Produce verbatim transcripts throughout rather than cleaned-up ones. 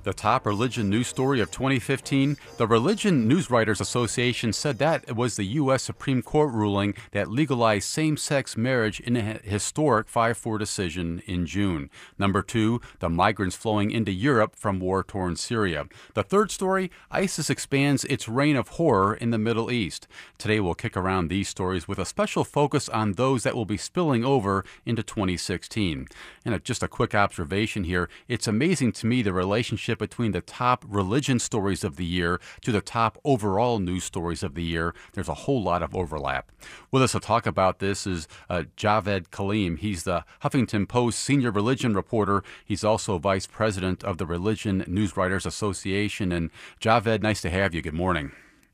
The top religion news story of twenty fifteen, the Religion Newswriters Association said that it was the U S Supreme Court ruling that legalized same-sex marriage in a historic five four decision in June. Number two, the migrants flowing into Europe from war-torn Syria. The third story, ISIS expands its reign of horror in the Middle East. Today we'll kick around these stories with a special focus on those that will be spilling over into twenty sixteen. And just a quick observation here, it's amazing to me the relationship between the top religion stories of the year to the top overall news stories of the year. There's a whole lot of overlap. With us to talk about this is uh, Javed Kaleem. He's the Huffington Post senior religion reporter. He's also vice president of the Religion Newswriters Association. And Javed, nice to have you. Good morning.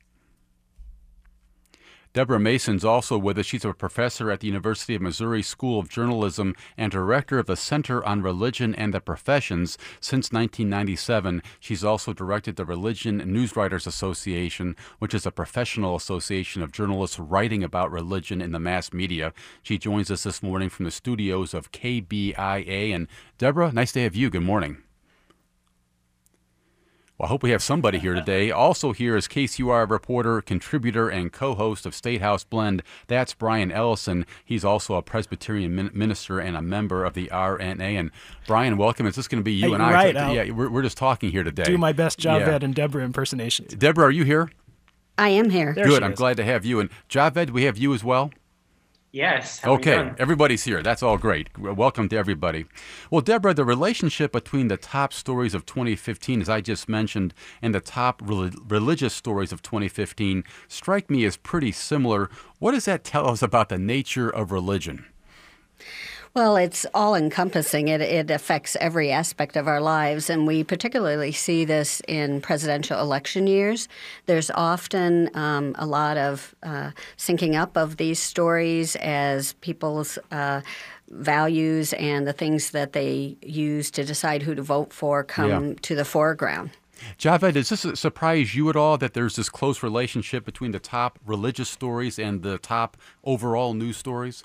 Deborah Mason's also with us. She's a professor at the University of Missouri School of Journalism and director of the Center on Religion and the Professions since nineteen ninety-seven. She's also directed the Religion Newswriters Association, which is a professional association of journalists writing about religion in the mass media. She joins us this morning from the studios of K B I A. And Deborah, nice to have you. Good morning. Well, I hope we have somebody here today. Also here is K C U R reporter, contributor, and co-host of State House Blend. That's Brian Ellison. He's also a Presbyterian min- minister and a member of the R N A. And Brian, welcome. Is this going to be you hey, and I? Right. Yeah, we're, we're just talking here today. Do my best Javed yeah. and Deborah impersonations. Deborah, are you here? I am here. There Good. I'm glad to have you. And Javed, we have you as well? Yes. How okay, everybody's here. That's all great. Welcome to everybody. Well, Deborah, the relationship between the top stories of twenty fifteen, as I just mentioned, and the top re- religious stories of twenty fifteen strike me as pretty similar. What does that tell us about the nature of religion? Well, it's all-encompassing. It, it affects every aspect of our lives, and we particularly see this in presidential election years. There's often um, a lot of uh, syncing up of these stories as people's uh, values and the things that they use to decide who to vote for come yeah. to the foreground. Javed, does this surprise you at all that there's this close relationship between the top religious stories and the top overall news stories?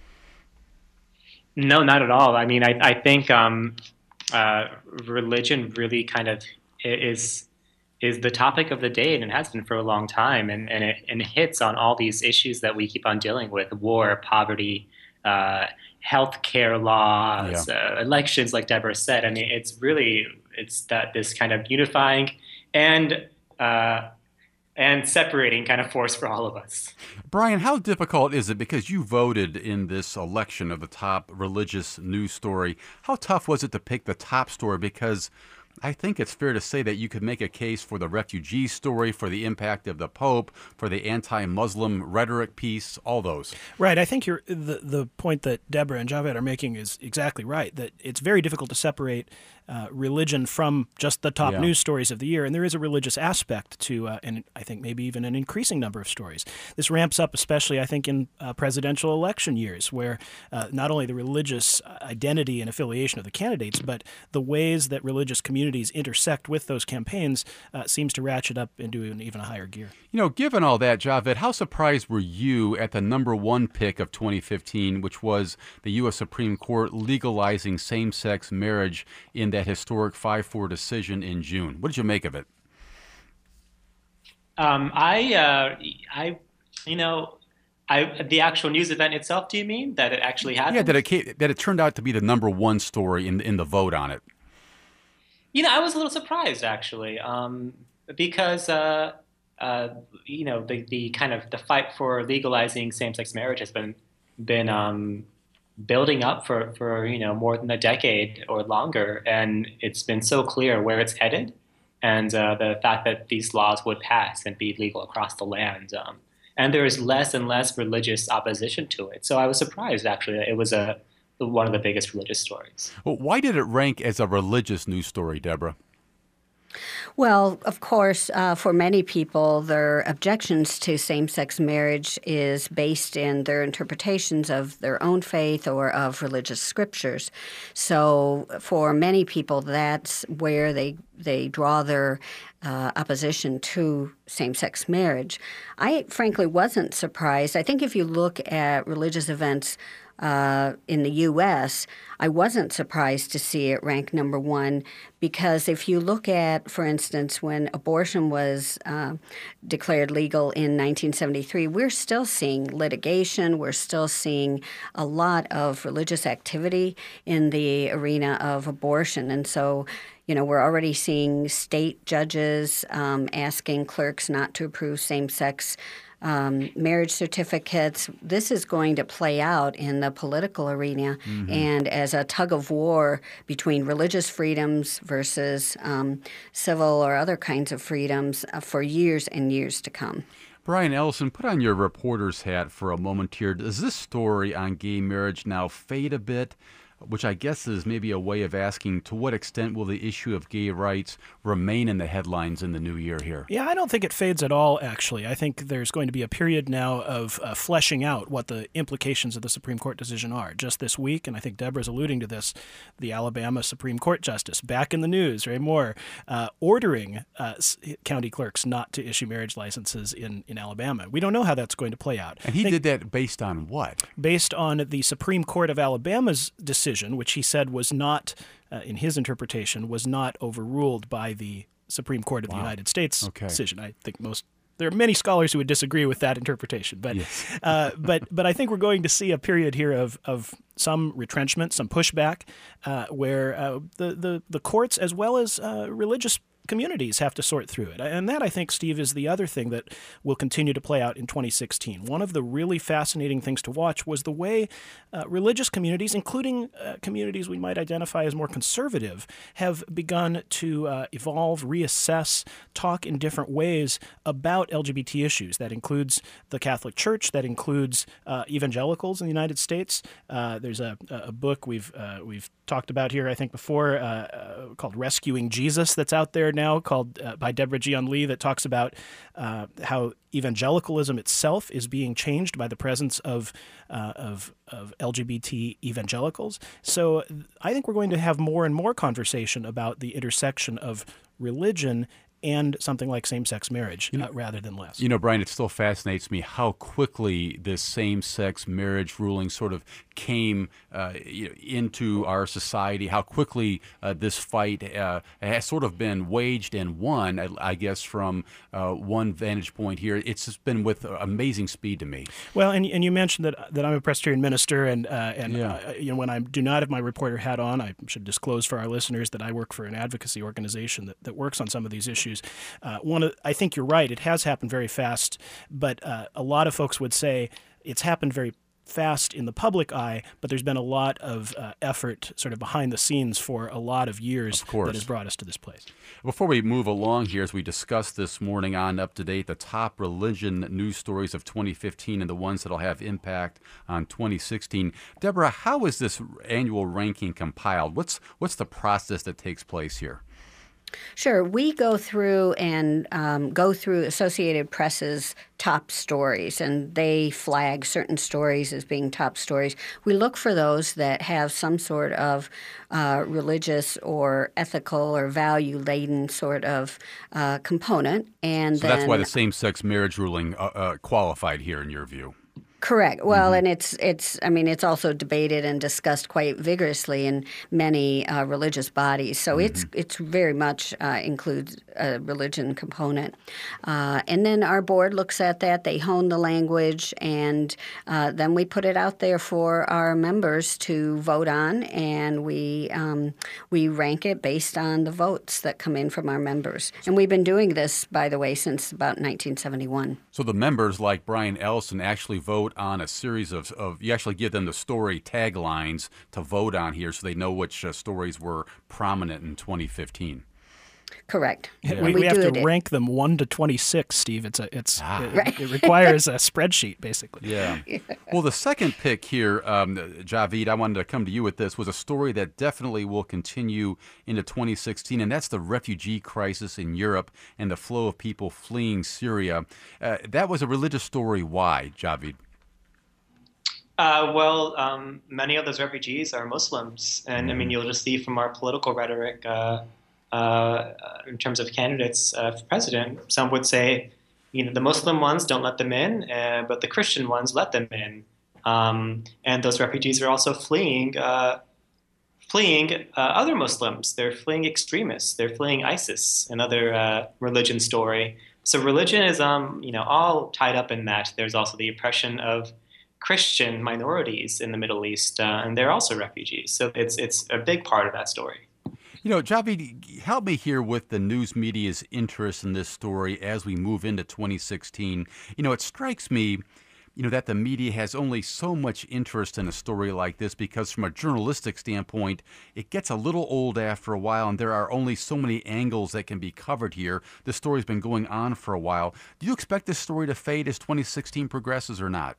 No, not at all. I mean, I, I think um, uh, religion really kind of is is the topic of the day, and it has been for a long time, and, and, it, and it hits on all these issues that we keep on dealing with: war, poverty, uh, healthcare laws, yeah. uh, elections, like Deborah said. I mean, it's really, it's that this kind of unifying and uh, and separating kind of force for all of us. Brian, how difficult is it, because you voted in this election of the top religious news story, how tough was it to pick the top story? Because I think it's fair to say that you could make a case for the refugee story, for the impact of the Pope, for the anti-Muslim rhetoric piece, all those. Right. I think you're, the, the point that Deborah and Javed are making is exactly right, that it's very difficult to separate uh, religion from just the top yeah. news stories of the year. And there is a religious aspect to, uh, and I think maybe even an increasing number of stories. This ramps up especially, I think, in uh, presidential election years, where uh, not only the religious identity and affiliation of the candidates, but the ways that religious communities intersect with those campaigns uh, seems to ratchet up into an even a higher gear. You know, given all that, Javed, how surprised were you at the number one pick of twenty fifteen, which was the U S Supreme Court legalizing same-sex marriage in that historic five four decision in June? What did you make of it? Um, I, uh, I, you know, I, the actual news event itself, do you mean? That it actually happened? Yeah, that it, came, that it turned out to be the number one story in, in the vote on it. You know, I was a little surprised, actually, um, because, uh, uh, you know, the, the kind of the fight for legalizing same-sex marriage has been been um, building up for, for, you know, more than a decade or longer. And it's been so clear where it's headed, and uh, the fact that these laws would pass and be legal across the land. Um, and there is less and less religious opposition to it. So I was surprised, actually, that it was a one of the biggest religious stories. Well, why did it rank as a religious news story, Deborah? Well, of course, uh, for many people, their objections to same-sex marriage is based in their interpretations of their own faith or of religious scriptures. So for many people, that's where they they draw their uh, opposition to same-sex marriage. I frankly wasn't surprised. I think if you look at religious events uh, in the U S, I wasn't surprised to see it rank number one because if you look at, for instance, when abortion was uh, declared legal in nineteen seventy-three, we're still seeing litigation. We're still seeing a lot of religious activity in the arena of abortion. And so, you know, we're already seeing state judges um, asking clerks not to approve same-sex Um, marriage certificates. This is going to play out in the political arena mm-hmm. and as a tug of war between religious freedoms versus um, civil or other kinds of freedoms uh, for years and years to come. Brian Ellison, put on your reporter's hat for a moment here. Does this story on gay marriage now fade a bit? Which I guess is maybe a way of asking, to what extent will the issue of gay rights remain in the headlines in the new year here? Yeah, I don't think it fades at all, actually. I think there's going to be a period now of uh, fleshing out what the implications of the Supreme Court decision are. Just this week, and I think Deborah's alluding to this, the Alabama Supreme Court justice, back in the news, Ray Moore, uh, ordering uh, county clerks not to issue marriage licenses in, in Alabama. We don't know how that's going to play out. And he did that based on what? Based on the Supreme Court of Alabama's decision, which he said was not, uh, in his interpretation, was not overruled by the Supreme Court of wow. the United States okay. decision. I think most there are many scholars who would disagree with that interpretation, but yes. uh, but but I think we're going to see a period here of of some retrenchment, some pushback, uh, where uh, the the the courts as well as uh, religious communities have to sort through it. And that, I think, Steve, is the other thing that will continue to play out in twenty sixteen. One of the really fascinating things to watch was the way uh, religious communities, including uh, communities we might identify as more conservative, have begun to uh, evolve, reassess, talk in different ways about L G B T issues. That includes the Catholic Church, that includes uh, evangelicals in the United States. Uh, there's a, a book we've uh, we've talked about here, I think, before, uh, uh, called Rescuing Jesus, that's out there now, called uh, by Deborah Gian Lee, that talks about uh, how evangelicalism itself is being changed by the presence of, uh, of of L G B T evangelicals. So I think we're going to have more and more conversation about the intersection of religion and something like same-sex marriage, you know, uh, rather than less. You know, Brian, it still fascinates me how quickly this same-sex marriage ruling sort of came uh, you know, into our society, how quickly uh, this fight uh, has sort of been waged and won, I, I guess, from uh, one vantage point here. It's just been with amazing speed to me. Well, and and you mentioned that that I'm a Presbyterian minister, and uh, and yeah. uh, you know, when I do not have my reporter hat on, I should disclose for our listeners that I work for an advocacy organization that, that works on some of these issues. Uh, one, of, I think you're right. It has happened very fast, but uh, a lot of folks would say it's happened very fast in the public eye, but there's been a lot of uh, effort sort of behind the scenes for a lot of years of course. that has brought us to this place. Before we move along here, as we discussed this morning on Up to Date, the top religion news stories of twenty fifteen and the ones that will have impact on twenty sixteen. Deborah, how is this annual ranking compiled? What's what's the process that takes place here? Sure. We go through and um, go through Associated Press's top stories, and they flag certain stories as being top stories. We look for those that have some sort of uh, religious or ethical or value-laden sort of uh, component. And so then, that's why the same-sex marriage ruling uh, uh, qualified here, in your view. Correct. Well, mm-hmm. and it's it's. I mean, it's also debated and discussed quite vigorously in many uh, religious bodies. So mm-hmm. it's it's very much uh, includes a religion component. Uh, and then our board looks at that. They hone the language, and uh, then we put it out there for our members to vote on, and we um, we rank it based on the votes that come in from our members. And we've been doing this, by the way, since about nineteen seventy-one. So the members, like Brian Ellison, actually vote on a series of, of you actually give them the story taglines to vote on here so they know which uh, stories were prominent in twenty fifteen. Correct. Yeah. We, we, we have to it. rank them one to twenty-six, Steve. It's a it's ah. it, right. it requires a spreadsheet, basically. Yeah. yeah. Well, the second pick here, um, Javid, I wanted to come to you with this, was a story that definitely will continue into twenty sixteen, and that's the refugee crisis in Europe and the flow of people fleeing Syria. Uh, that was a religious story. Why, Javid? Uh, well, um, many of those refugees are Muslims, and I mean, you'll just see from our political rhetoric, uh, uh, in terms of candidates uh, for president, some would say, you know, the Muslim ones don't let them in, uh, but the Christian ones let them in. Um, and those refugees are also fleeing uh, fleeing uh, other Muslims. They're fleeing extremists. They're fleeing ISIS, another uh, religion story. So religion is, um, you know, all tied up in that. There's also the oppression of Christian minorities in the Middle East, uh, and they're also refugees. So it's it's a big part of that story. You know, Javid, help me here with the news media's interest in this story as we move into twenty sixteen. You know, it strikes me, you know, that the media has only so much interest in a story like this because from a journalistic standpoint, it gets a little old after a while, and there are only so many angles that can be covered here. The story's been going on for a while. Do you expect this story to fade as twenty sixteen progresses or not?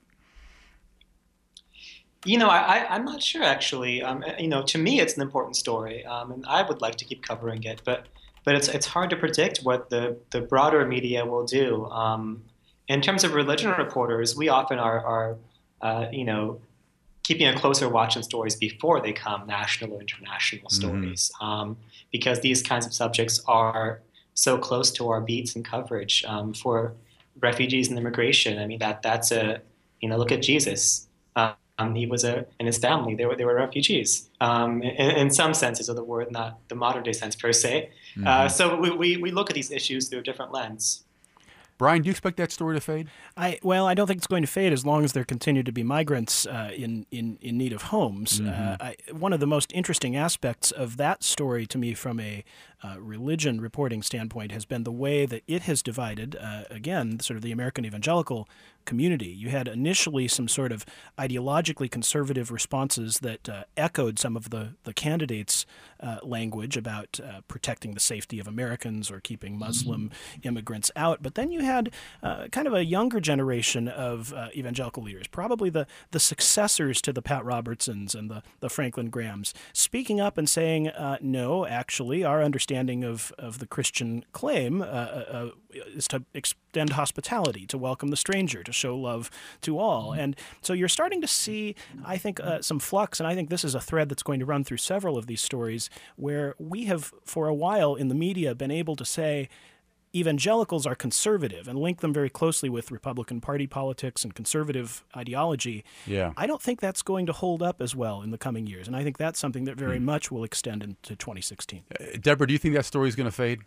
You know, I, I, I'm not sure, actually. Um, you know, to me, it's an important story, um, and I would like to keep covering it. But but it's it's hard to predict what the, the broader media will do. Um, in terms of religion reporters, we often are, are uh, you know, keeping a closer watch on stories before they come national or international stories, mm-hmm. um, because these kinds of subjects are so close to our beats and coverage. Um, for refugees and immigration, I mean, that that's a, you know, look at Jesus. Uh, Um, he was a, and his family, they were, they were refugees um, in, in some senses of the word, not the modern day sense per se. Mm-hmm. Uh, so we, we, we look at these issues through a different lens. Brian, do you expect that story to fade? I well, I don't think it's going to fade as long as there continue to be migrants uh, in, in in need of homes. Mm-hmm. Uh, I, one of the most interesting aspects of that story to me from a uh, religion reporting standpoint has been the way that it has divided, uh, again, sort of the American evangelical community. You had initially some sort of ideologically conservative responses that uh, echoed some of the, the candidates' uh, language about uh, protecting the safety of Americans or keeping Muslim mm-hmm. immigrants out. But then you had uh, kind of a younger generation of uh, evangelical leaders, probably the, the successors to the Pat Robertsons and the, the Franklin Grahams, speaking up and saying, uh, no, actually, our understanding of, of the Christian claim uh, uh, is to extend hospitality, to welcome the stranger, to show love to all. And so you're starting to see, I think, uh, some flux, and I think this is a thread that's going to run through several of these stories, where we have, for a while in the media, been able to say, evangelicals are conservative and link them very closely with Republican Party politics and conservative ideology. Yeah. I don't think that's going to hold up as well in the coming years, and I think that's something that very hmm. much will extend into twenty sixteen. Uh, Deborah, do you think that story is going to fade?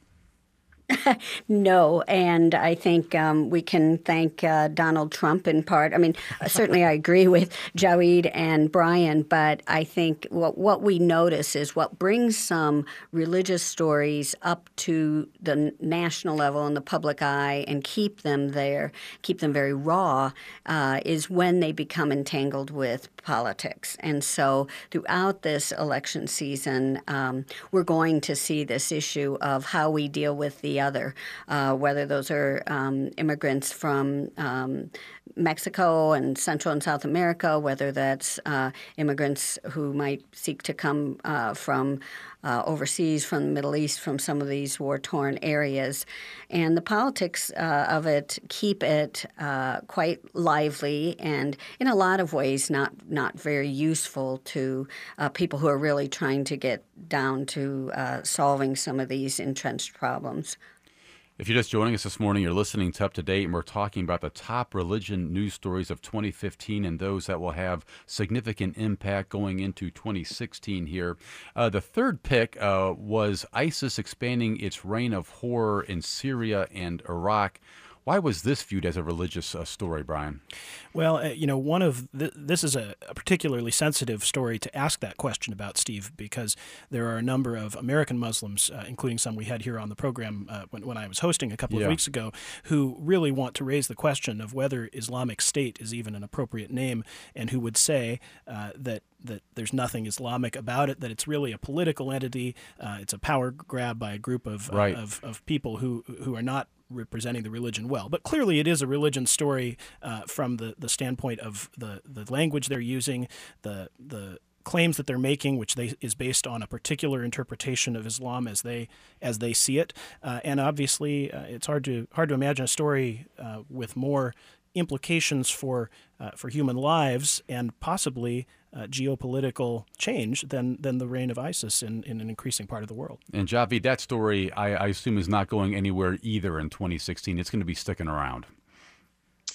No, and I think um, we can thank uh, Donald Trump in part. I mean, certainly I agree with Javid and Brian, but I think what, what we notice is what brings some religious stories up to the national level and the public eye and keep them there, keep them very raw, uh, is when they become entangled with politics. And so throughout this election season, um, we're going to see this issue of how we deal with the other, uh, whether those are um, immigrants from um, Mexico and Central and South America, whether that's uh, immigrants who might seek to come uh, from uh, overseas, from the Middle East, from some of these war-torn areas. And the politics uh, of it keep it uh, quite lively and in a lot of ways not, not very useful to uh, people who are really trying to get down to uh, solving some of these entrenched problems. If you're just joining us this morning, you're listening to Up to Date, and we're talking about the top religion news stories of twenty fifteen and those that will have significant impact going into twenty sixteen here. Uh, the third pick uh, was ISIS expanding its reign of horror in Syria and Iraq. Why was this viewed as a religious uh, story, Brian? Well, uh, you know, one of th- this is a, a particularly sensitive story to ask that question about, Steve, because there are a number of American Muslims, uh, including some we had here on the program uh, when, when I was hosting a couple yeah. of weeks ago, who really want to raise the question of whether Islamic State is even an appropriate name, and who would say uh, that that there's nothing Islamic about it, that it's really a political entity, uh, it's a power grab by a group of, right. uh, of of people who who are not representing the religion well. But clearly it is a religion story uh, from the, the standpoint of the, the language they're using, the the claims that they're making, which they, is based on a particular interpretation of Islam as they as they see it. Uh, and obviously uh, it's hard to hard to imagine a story uh, with more implications for uh, for human lives and possibly uh, geopolitical change than than the reign of ISIS in, in an increasing part of the world. And Javid, that story, I, I assume, is not going anywhere either in twenty sixteen. It's going to be sticking around.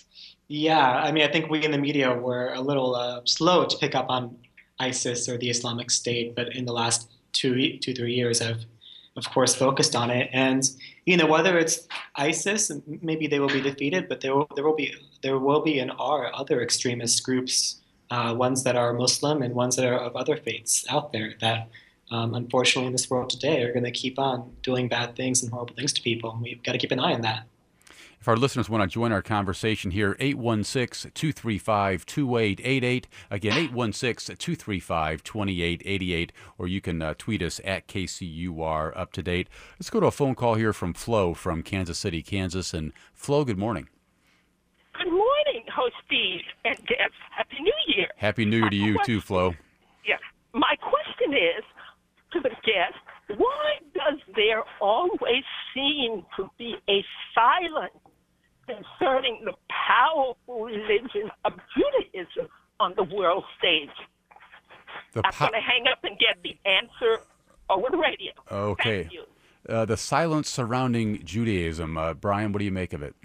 Yeah, I mean, I think we in the media were a little uh, slow to pick up on ISIS or the Islamic State, but in the last two, two, three years, have, of course, focused on it. And you know, whether it's ISIS, maybe they will be defeated, but there will, there will be there will be and are other extremist groups, uh, ones that are Muslim and ones that are of other faiths out there that, um, unfortunately, in this world today, are going to keep on doing bad things and horrible things to people. And we've got to keep an eye on that. If our listeners want to join our conversation here, eight one six, two three five, two eight eight eight. Again, eight one six, two three five, two eight eight eight. Or you can uh, tweet us at K C U R Up to Date. Let's go to a phone call here from Flo from Kansas City, Kansas. And Flo, good morning. Good morning, host Steve and Deb. Happy New Year. Happy New Year to you too, Flo. Yeah. My question is to the guest, why does there always seem to be a silence concerning the powerful religion of Judaism on the world stage? The I'm po- going to hang up and get the answer over the radio. Okay. Thank you. Uh, the silence surrounding Judaism. Uh, Brian, what do you make of it?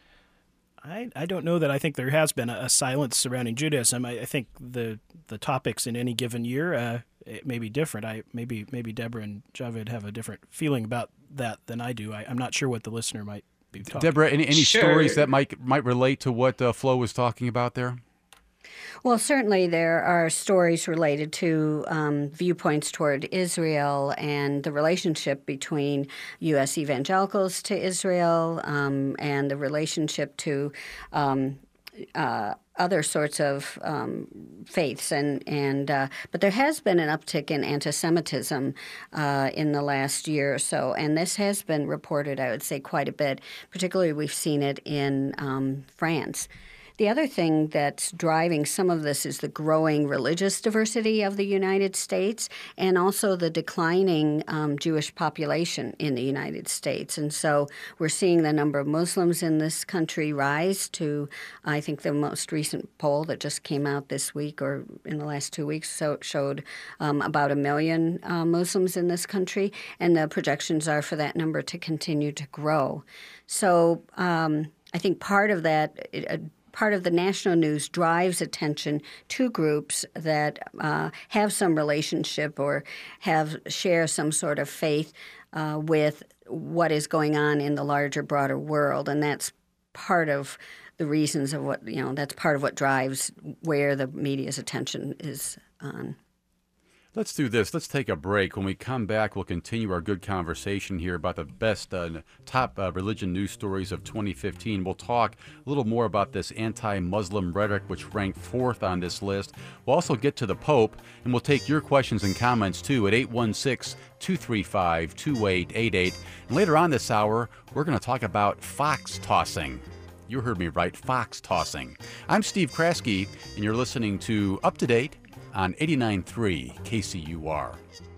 I, I don't know that I think there has been a, a silence surrounding Judaism. I, I think the the topics in any given year uh, it may be different. I maybe maybe Deborah and Javed have a different feeling about that than I do. I, I'm not sure what the listener might be talking. Deborah, any, any Sure. stories that might might relate to what uh, Flo was talking about there? Well, certainly there are stories related to um, viewpoints toward Israel and the relationship between U S evangelicals to Israel um, and the relationship to um, uh, other sorts of um, faiths, and and uh, but there has been an uptick in anti-Semitism uh, in the last year or so, and this has been reported, I would say, quite a bit. Particularly, we've seen it in um, France. The other thing that's driving some of this is the growing religious diversity of the United States and also the declining um, Jewish population in the United States. And so we're seeing the number of Muslims in this country rise to, I think the most recent poll that just came out this week or in the last two weeks so showed um, about a million uh, Muslims in this country, and the projections are for that number to continue to grow. So um, I think part of that uh, part of the national news drives attention to groups that uh, have some relationship or have share some sort of faith uh, with what is going on in the larger, broader world, and that's part of the reasons of what, you know, that's part of what drives where the media's attention is on. Let's do this. Let's take a break. When we come back, we'll continue our good conversation here about the best uh, top uh, religion news stories of twenty fifteen. We'll talk a little more about this anti-Muslim rhetoric, which ranked fourth on this list. We'll also get to the Pope, and we'll take your questions and comments, too, at eight one six, two three five, two eight eight eight. And later on this hour, we're going to talk about fox tossing. You heard me right, fox tossing. I'm Steve Kraske, and you're listening to Up to Date on eighty-nine point three K C U R.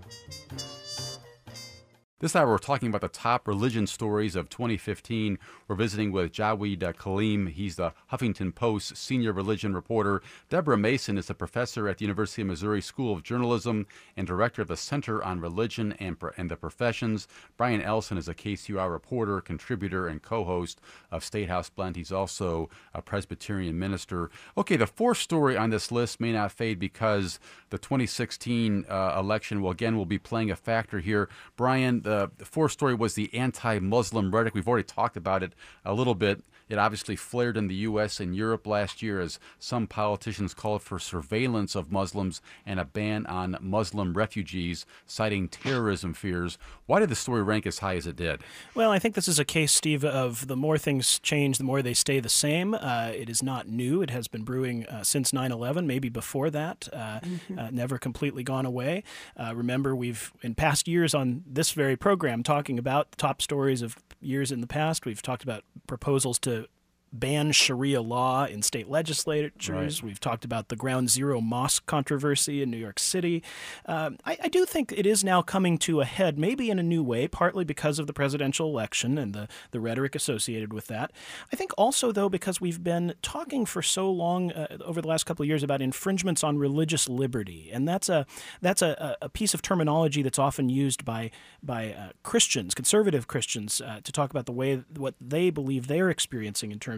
This hour, we're talking about the top religion stories of twenty fifteen. We're visiting with Jawed Kalim. He's the Huffington Post senior religion reporter. Deborah Mason is a professor at the University of Missouri School of Journalism and director of the Center on Religion and, and the Professions. Brian Elson is a K C U R reporter, contributor, and co-host of State House Blend. He's also a Presbyterian minister. Okay, the fourth story on this list may not fade because the twenty sixteen uh, election, will again, will be playing a factor here. Brian, the fourth story was the anti-Muslim rhetoric. We've already talked about it a little bit. It obviously flared in the U S and Europe last year as some politicians called for surveillance of Muslims and a ban on Muslim refugees, citing terrorism fears. Why did the story rank as high as it did? Well, I think this is a case, Steve, of the more things change, the more they stay the same. Uh, it is not new. It has been brewing uh, since nine eleven, maybe before that, uh, mm-hmm. uh, never completely gone away. Uh, remember, we've, in past years on this very program, talking about the top stories of years in the past, we've talked about proposals to ban Sharia law in state legislatures. Right. We've talked about the Ground Zero mosque controversy in New York City. Um, I, I do think it is now coming to a head, maybe in a new way, partly because of the presidential election and the, the rhetoric associated with that. I think also, though, because we've been talking for so long uh, over the last couple of years about infringements on religious liberty, and that's a that's a, a piece of terminology that's often used by by uh, Christians, conservative Christians, uh, to talk about the way what they believe they're experiencing in terms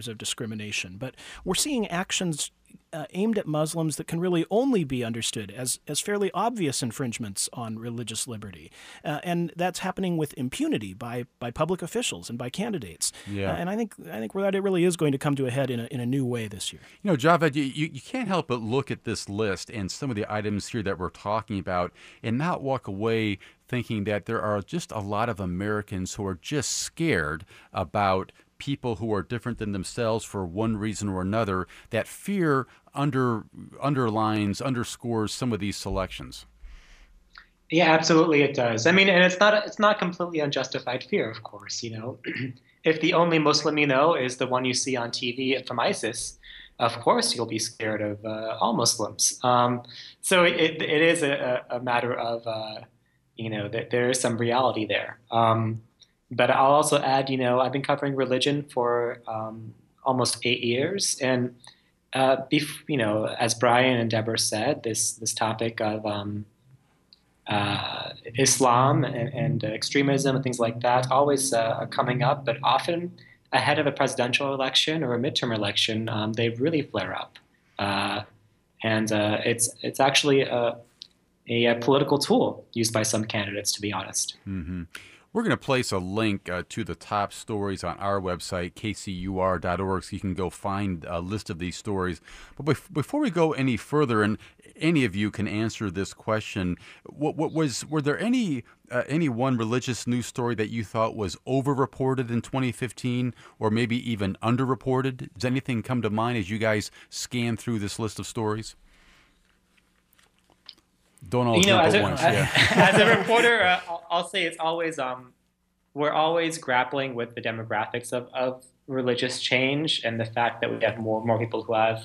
terms of discrimination. But we're seeing actions Uh, aimed at Muslims that can really only be understood as, as fairly obvious infringements on religious liberty. Uh, and that's happening with impunity by, by public officials and by candidates. Yeah. Uh, and I think I think that it really is going to come to a head in a, in a new way this year. You know, Javed, you, you, you can't help but look at this list and some of the items here that we're talking about and not walk away thinking that there are just a lot of Americans who are just scared about people who are different than themselves for one reason or another. That fear under underlines, underscores some of these selections. Yeah, absolutely, it does. I mean, and it's not it's not completely unjustified fear, of course. You know, if the only Muslim you know is the one you see on T V from ISIS, of course you'll be scared of uh, all Muslims. Um, so it it is a, a matter of uh, you know that there is some reality there. Um, But I'll also add, you know, I've been covering religion for um, almost eight years, and uh, bef- you know, as Brian and Deborah said, this this topic of um, uh, Islam and, and extremism and things like that always uh, coming up, but often ahead of a presidential election or a midterm election, um, they really flare up, uh, and uh, it's it's actually a, a, a political tool used by some candidates, to be honest. Mm-hmm. We're going to place a link uh, to the top stories on our website, k c u r dot org, so you can go find a list of these stories. But bef- before we go any further, and any of you can answer this question, what, what was were there any uh, any one religious news story that you thought was overreported in twenty fifteen, or maybe even underreported? Does anything come to mind as you guys scan through this list of stories? Don't all you know, jump as at a, once. uh, Yeah. as a reporter, uh, I'll, I'll say it's always um, we're always grappling with the demographics of, of religious change and the fact that we have more more people who have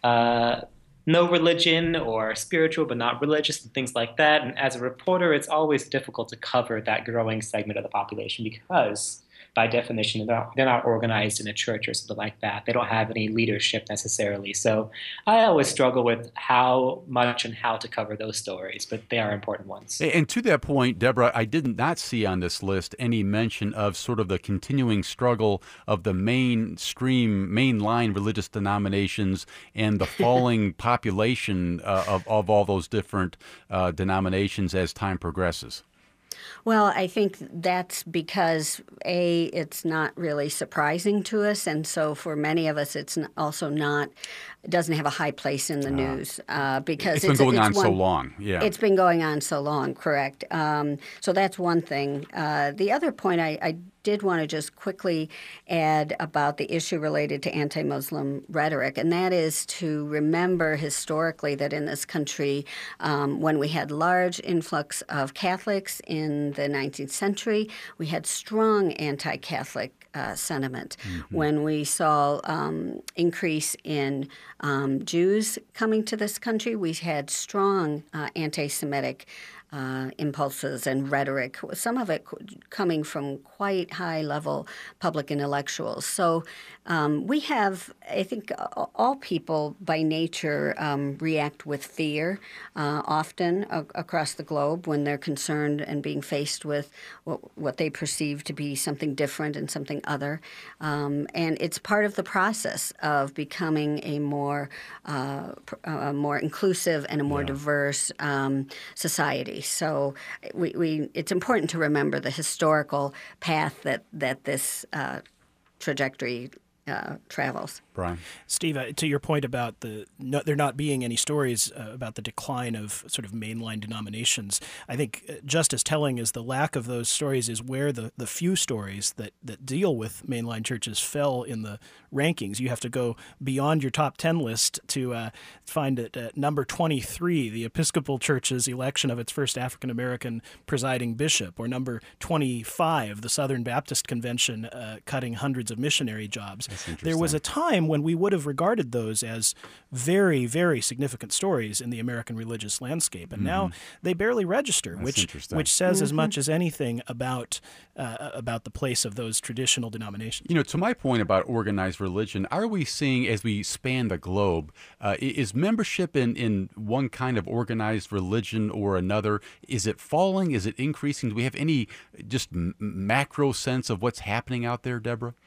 uh, no religion or spiritual but not religious and things like that. And as a reporter, it's always difficult to cover that growing segment of the population because, by definition, they're not, they're not organized in a church or something like that. They don't have any leadership necessarily. So I always struggle with how much and how to cover those stories, but they are important ones. And to that point, Deborah, I did not see on this list any mention of sort of the continuing struggle of the mainstream, mainline religious denominations and the falling population uh, of, of all those different uh, denominations as time progresses. Well, I think that's because, A, it's not really surprising to us, and so for many of us, it's also not, it doesn't have a high place in the uh, news uh, because it's been it's, going it's on one, so long. Yeah, it's been going on so long. Correct. Um, so that's one thing. Uh, the other point I, I did want to just quickly add about the issue related to anti-Muslim rhetoric, and that is to remember historically that in this country, um, when we had large influx of Catholics in the nineteenth century, we had strong anti-Catholic Uh, sentiment. Mm-hmm. When we saw um, increase in um, Jews coming to this country, we had strong uh, anti-Semitic uh, impulses and rhetoric, some of it coming from quite high-level public intellectuals. So um, we have, I think, all people by nature um, react with fear uh, often a- across the globe when they're concerned and being faced with what, what they perceive to be something different and something other. Um, and it's part of the process of becoming a more, uh, a more inclusive and a more yeah. diverse um, society. So we, we, it's important to remember the historical path that, that this uh, trajectory uh, travels. Brian? Steve, uh, to your point about the no, there not being any stories uh, about the decline of sort of mainline denominations, I think just as telling as the lack of those stories is where the, the few stories that, that deal with mainline churches fell in the rankings. You have to go beyond your top ten list to uh, find it at number twenty-three, the Episcopal Church's election of its first African-American presiding bishop, or number twenty-five, the Southern Baptist Convention uh, cutting hundreds of missionary jobs. There was a time when we would have regarded those as very, very significant stories in the American religious landscape, and mm-hmm. now they barely register, That's which which says mm-hmm. as much as anything about uh, about the place of those traditional denominations. You know, to my point about organized religion, are we seeing, as we span the globe, uh, is membership in, in one kind of organized religion or another, is it falling? Is it increasing? Do we have any just m- macro sense of what's happening out there, Deborah?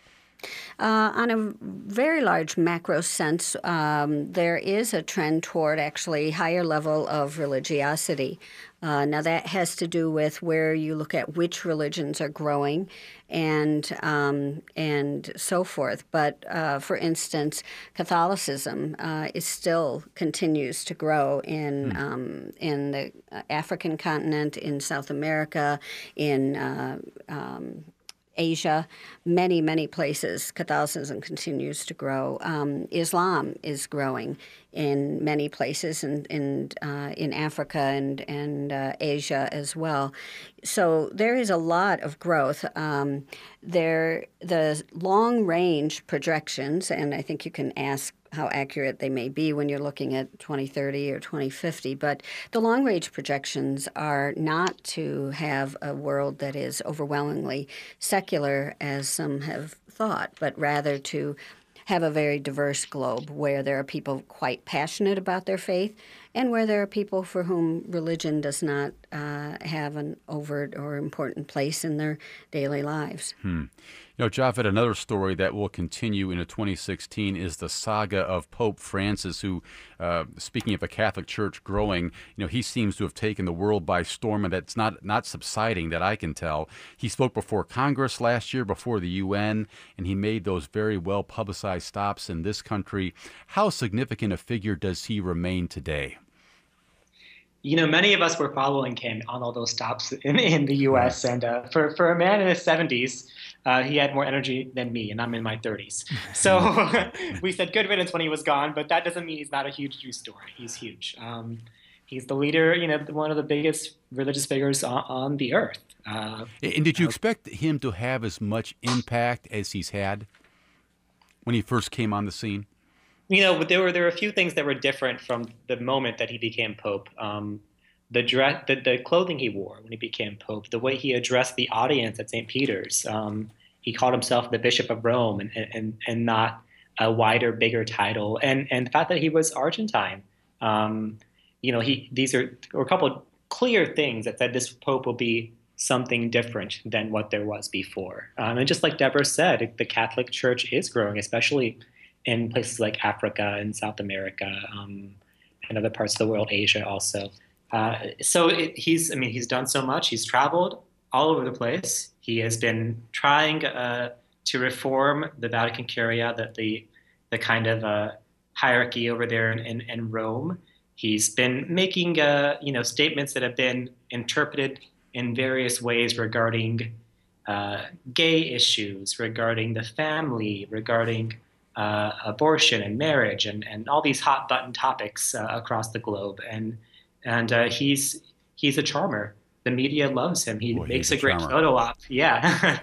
Uh, on a very large macro sense, um, there is a trend toward actually higher level of religiosity. Uh, now that has to do with where you look at which religions are growing, and um, and so forth. But uh, for instance, Catholicism uh, is still continues to grow in mm. um, in the African continent, in South America, in uh, um, Asia, many, many places. Catholicism continues to grow. Um, Islam is growing in many places, and in, in, uh, in Africa and, and uh, Asia as well. So there is a lot of growth. Um, there, the long-range projections, and I think you can ask how accurate they may be when you're looking at twenty thirty or twenty fifty, but the long-range projections are not to have a world that is overwhelmingly secular, as some have thought, but rather to have a very diverse globe where there are people quite passionate about their faith and where there are people for whom religion does not uh, have an overt or important place in their daily lives. Hmm. You know, Javed, another story that will continue into twenty sixteen is the saga of Pope Francis, who, uh, speaking of the Catholic Church growing, you know, he seems to have taken the world by storm, and that's not, not subsiding that I can tell. He spoke before Congress last year, before the U N, and he made those very well-publicized stops in this country. How significant a figure does he remain today? You know, many of us were following him on all those stops in, in the U S, and uh, for, for a man in his seventies, uh, he had more energy than me, and I'm in my thirties. So we said good riddance when he was gone, but that doesn't mean he's not a huge news story. He's huge. Um, he's the leader, you know, one of the biggest religious figures on, on the earth. Uh, and did you expect him to have as much impact as he's had when he first came on the scene? You know, there were there were a few things that were different from the moment that he became Pope. Um, the dress, the, the clothing he wore when he became Pope, the way he addressed the audience at Saint Peter's. Um, he called himself the Bishop of Rome, and and and not a wider, bigger title. And and the fact that he was Argentine. Um, you know, he these are were a couple of clear things that said this Pope will be something different than what there was before. Um, and just like Deborah said, the Catholic Church is growing, especially in places like Africa and South America, um, and other parts of the world, Asia also. Uh, so it, he's, I mean, he's done so much. He's traveled all over the place. He has been trying uh, to reform the Vatican Curia, the the, the kind of uh, hierarchy over there in, in, in Rome. He's been making, uh, you know, statements that have been interpreted in various ways regarding uh, gay issues, regarding the family, regarding Uh, abortion and marriage, and, and all these hot button topics uh, across the globe. And and uh, he's he's a charmer. The media loves him. He Boy, makes a, a great charmer. photo op. Yeah.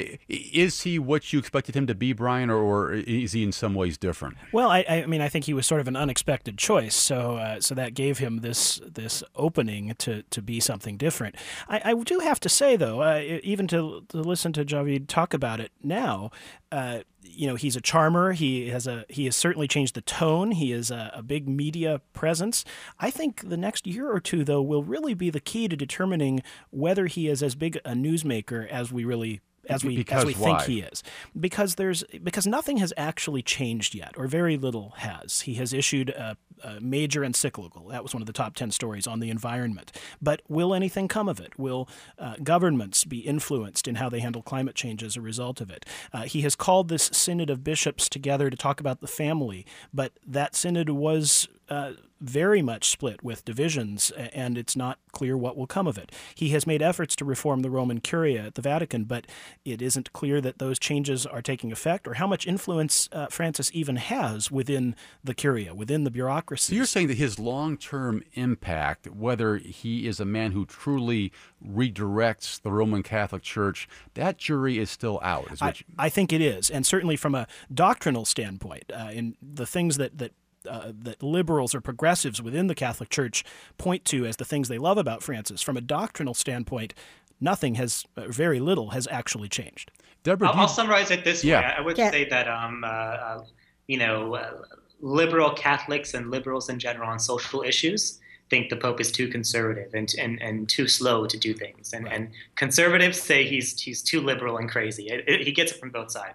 Is he what you expected him to be, Brian, or, or is he in some ways different? Well, I, I mean, I think he was sort of an unexpected choice, so uh, so that gave him this this opening to, to be something different. I, I do have to say, though, uh, even to, to listen to Javid talk about it now, uh, you know, he's a charmer. He has a he has certainly changed the tone. He is a, a big media presence. I think the next year or two, though, will really be the key to determining whether he is as big a newsmaker as we really. As we because as we think why? he is, because there's because nothing has actually changed yet, or very little has. He has issued a, a major encyclical. That was one of the top ten stories on the environment. But will anything come of it? Will uh, governments be influenced in how they handle climate change as a result of it? Uh, he has called this synod of bishops together to talk about the family, but that synod was Uh, very much split with divisions, and it's not clear what will come of it. He has made efforts to reform the Roman Curia at the Vatican, but it isn't clear that those changes are taking effect or how much influence uh, Francis even has within the Curia, within the bureaucracy. So you're saying that his long-term impact, whether he is a man who truly redirects the Roman Catholic Church, that jury is still out. Is what I, you... I think it is, and certainly from a doctrinal standpoint, uh, in the things that that Uh, that liberals or progressives within the Catholic Church point to as the things they love about Francis. From a doctrinal standpoint, nothing has, uh, very little has actually changed. Deborah, I'll, you... I'll summarize it this yeah. way. I would yeah. say that, um, uh, uh, you know, uh, liberal Catholics and liberals in general on social issues think the Pope is too conservative and and, and too slow to do things. And, Right. and conservatives say he's he's too liberal and crazy. It, it, he gets it from both sides.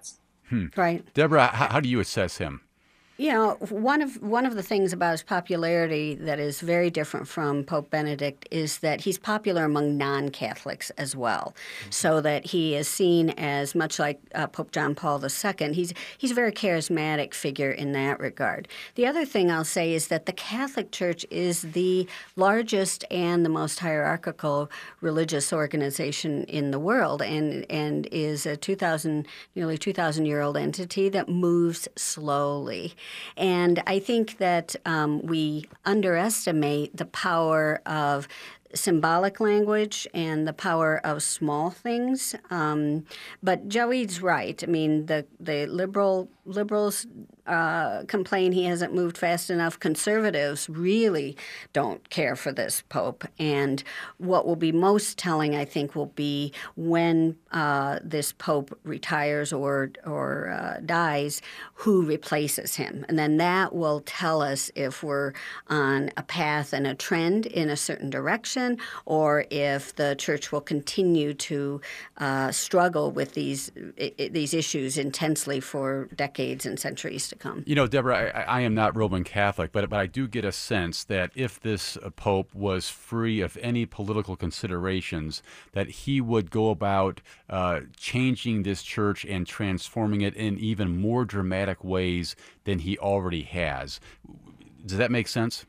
Hmm. Right. Deborah, how, how do you assess him? You know, one of one of the things about his popularity that is very different from Pope Benedict is that he's popular among non-Catholics as well, mm-hmm. so that he is seen as much like uh, Pope John Paul the Second. He's he's a very charismatic figure in that regard. The other thing I'll say is that the Catholic Church is the largest and the most hierarchical religious organization in the world, and and is a two thousand nearly two thousand year old entity that moves slowly. And I think that um, we underestimate the power of symbolic language and the power of small things. Um, but Joey's right. I mean, the, the liberal liberals uh, complain he hasn't moved fast enough. Conservatives really don't care for this pope. And what will be most telling, I think, will be when uh, this pope retires or or uh, dies, who replaces him. And then that will tell us if we're on a path and a trend in a certain direction, or if the church will continue to uh, struggle with these I- these issues intensely for decades and centuries to come. You know, Deborah, I, I am not Roman Catholic, but but I do get a sense that if this pope was free of any political considerations, that he would go about uh, changing this church and transforming it in even more dramatic ways than he already has. Does that make sense?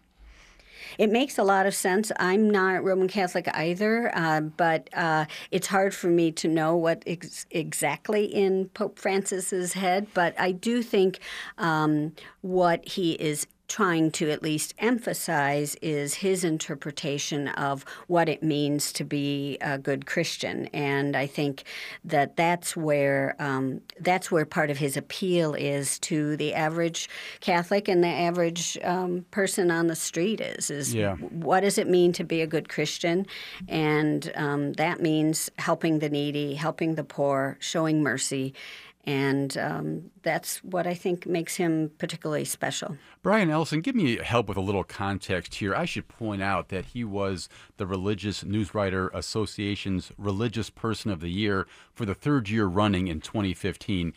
It makes a lot of sense. I'm not Roman Catholic either, uh, but uh, it's hard for me to know what ex- exactly in Pope Francis's head. But I do think um, what he is trying to at least emphasize is his interpretation of what it means to be a good Christian, and I think that that's where um, that's where part of his appeal is to the average Catholic and the average um, person on the street is is yeah. What does it mean to be a good Christian, and um, that means helping the needy, helping the poor, showing mercy. And um, that's what I think makes him particularly special. Brian Ellison, give me help with a little context here. I should point out that he was the Religious Newswriter Association's Religious Person of the Year for the third year running in twenty fifteen.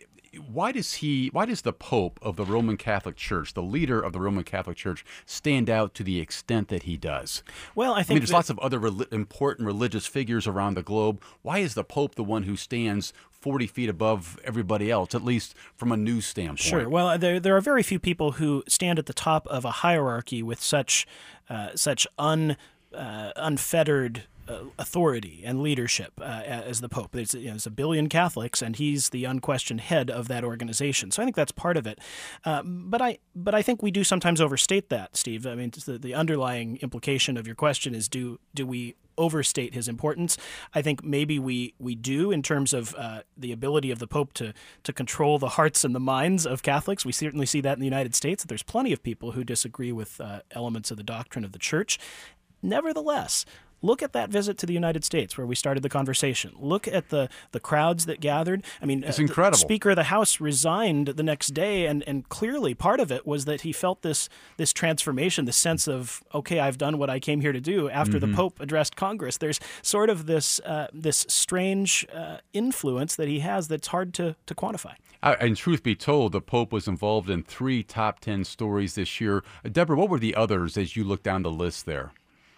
Why does he? Why does the Pope of the Roman Catholic Church, the leader of the Roman Catholic Church, stand out to the extent that he does? Well, I think I mean, there's that, lots of other re- important religious figures around the globe. Why is the Pope the one who stands forty feet above everybody else, at least from a news standpoint? Sure. Well, there there are very few people who stand at the top of a hierarchy with such uh, such un uh, unfettered Uh, authority and leadership uh, as the Pope. There's, you know, there's a billion Catholics, and he's the unquestioned head of that organization. So I think that's part of it. Uh, but I but I think we do sometimes overstate that, Steve. I mean, the, the underlying implication of your question is do do we overstate his importance? I think maybe we we do in terms of uh, the ability of the Pope to to control the hearts and the minds of Catholics. We certainly see that in the United States, that there's plenty of people who disagree with uh, elements of the doctrine of the Church. Nevertheless, look at that visit to the United States where we started the conversation. Look at the, the crowds that gathered. I mean, it's uh, incredible. The Speaker of the House resigned the next day, and, and clearly part of it was that he felt this this transformation, this sense of, okay, I've done what I came here to do after mm-hmm. the Pope addressed Congress. There's sort of this uh, this strange uh, influence that he has that's hard to, to quantify. Uh, and truth be told, the Pope was involved in three top ten stories this year. Uh, Deborah, what were the others as you look down the list there?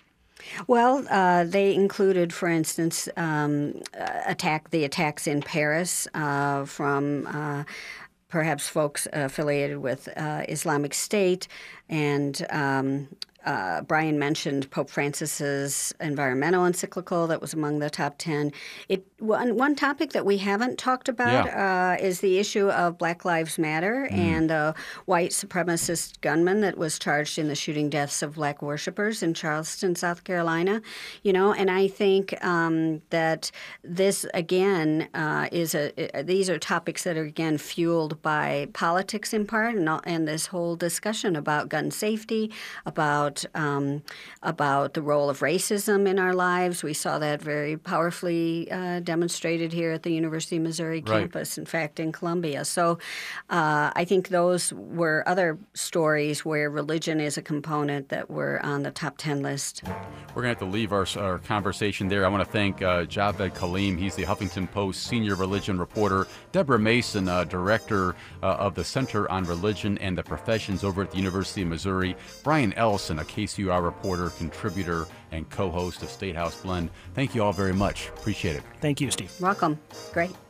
Well, uh, they included, for instance, um, attack the attacks in Paris uh, from uh, perhaps folks affiliated with uh, Islamic State, and um, uh, Brian mentioned Pope Francis's environmental encyclical that was among the top ten. It one, one topic that we haven't talked about yeah. uh, is the issue of Black Lives Matter mm. and the white supremacist gunman that was charged in the shooting deaths of black worshipers in Charleston, South Carolina. You know, and I think um, that this again uh, is a these are topics that are again fueled by politics in part, and, and this whole discussion about gun safety, about about um, about the role of racism in our lives. We saw that very powerfully uh, demonstrated here at the University of Missouri Right. campus, in fact, in Columbia. So uh, I think those were other stories where religion is a component that were on the top ten list. We're going to have to leave our, our conversation there. I want to thank uh, Javed Kaleem. He's the Huffington Post senior religion reporter. Deborah Mason, uh, director uh, of the Center on Religion and the Professions over at the University of Missouri. Brian Ellison, a K C U R reporter, contributor, and co-host of State House Blend. Thank you all very much. Appreciate it. Thank you, Steve. Welcome. Great.